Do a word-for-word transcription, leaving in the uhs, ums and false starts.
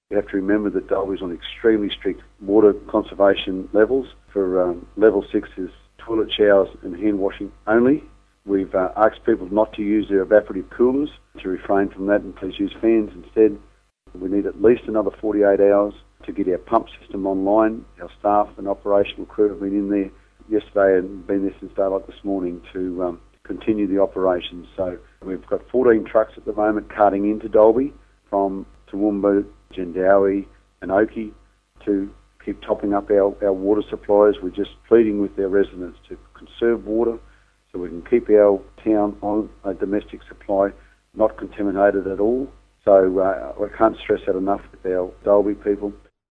You have to remember that Dalby's on extremely strict water conservation levels. For um, level six is toilet showers and hand washing only. We've uh, asked people not to use their evaporative coolers, to refrain from that and please use fans instead. We need at least another forty-eight hours to get our pump system online. Our staff and operational crew have been in there yesterday and been there since daylight this morning to um, continue the operations. So we've got fourteen trucks at the moment carting into Dalby from Toowoomba, Jandowae and Oakey to keep topping up our, our water supplies. We're just pleading with our residents to conserve water so we can keep our town on a domestic supply, not contaminated at all. So uh, I can't stress that enough with our Dalby people.